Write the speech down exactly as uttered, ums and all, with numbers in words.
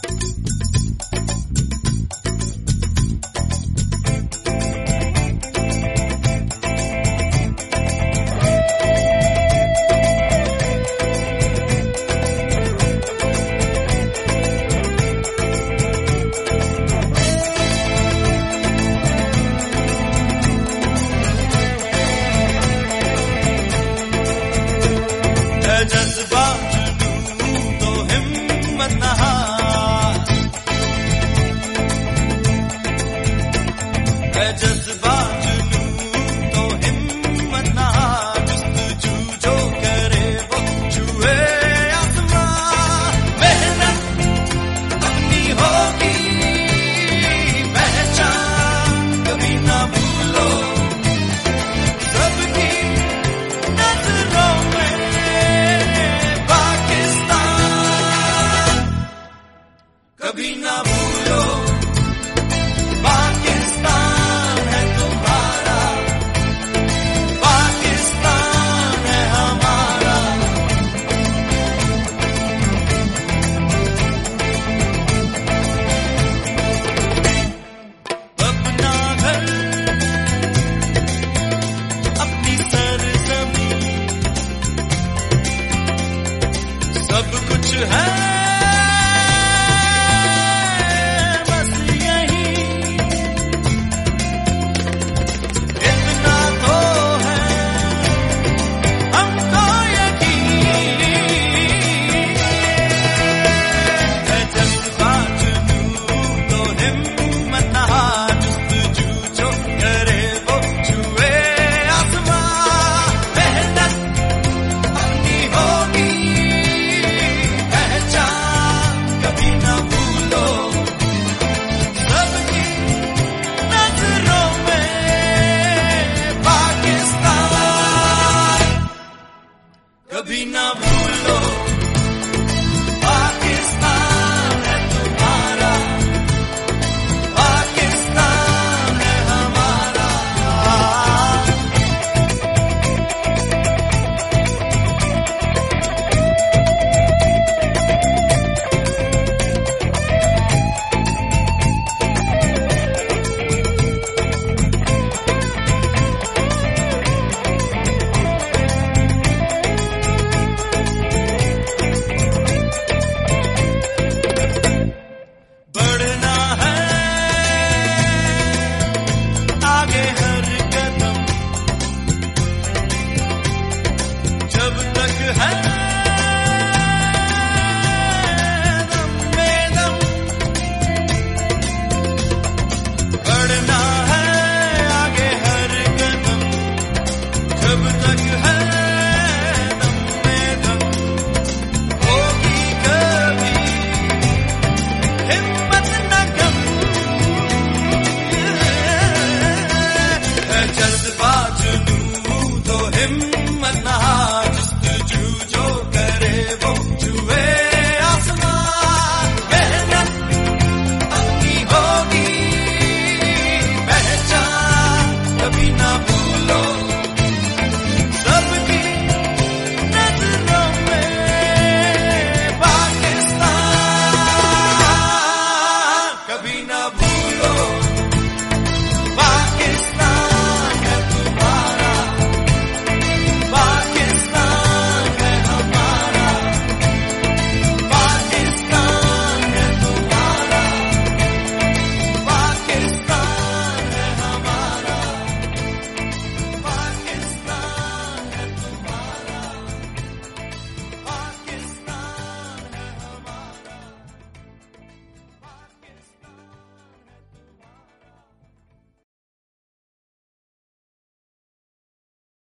जज्बा जुनून तो हिम्मत न हार, है जज्बा जुनून तो हिम्मत न हार, जुस्तजू जो करे वो छुए आसमां। मेहनत अपनी होगी पहचान, कभी ना भूलो सबकी नजरों में कभी ना भूलो पाकिस्तान है तुम्हारा, पाकिस्तान है हमारा। अपना घर अपनी सरजमीं सब कुछ है